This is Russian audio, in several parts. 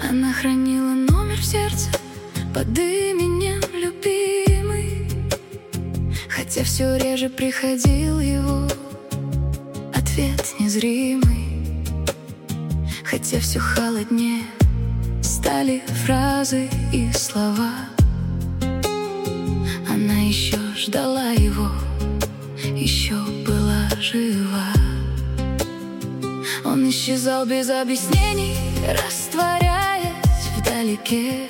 Она хранила номер в сердце под именем любимый, хотя все реже приходил его ответ незримый. Хотя все холоднее стали фразы и слова, она еще ждала его, еще была жива. Он исчезал без объяснений, растворяясь вдалеке,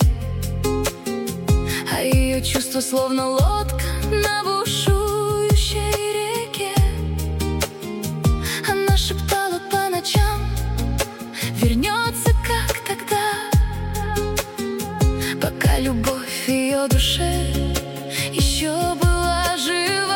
а ее чувство словно лодка на бушующей реке. Она шептала по ночам: вернется, как тогда, пока любовь в ее душе еще была жива.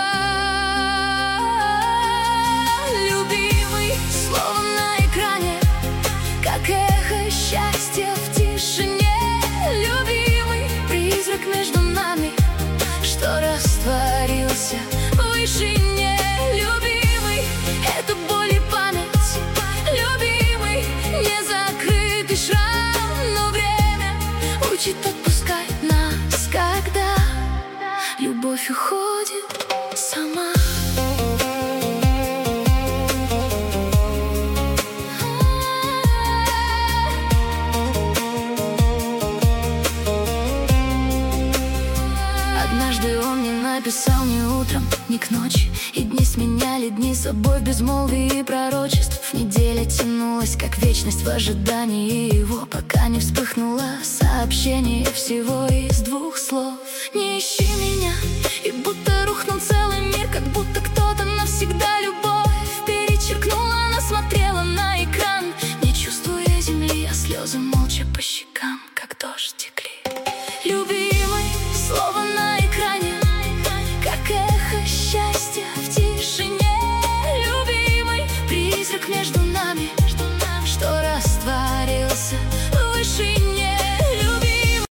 Любимый, словно на экране, как эхо счастья в тишине. Любимый, призрак между нами, что растворился в вышине. Любимый, это боль и память. Любимый, незакрытый шрам, но время учит отпускать нас, когда любовь уходит сама. Однажды он не написал ни утром, ни к ночи, и дни сменяли дни собой в безмолвии и пророчеств. Неделя тянулась, как вечность в ожидании его, пока не вспыхнуло сообщение всего из 2 слов: не ищи меня. И будто рухнул целый мир, как будто кто-то навсегда любовь перечеркнул. Она смотрела на экран, не чувствуя земли, а слезы молча по щекам, как дождь, текли. Люби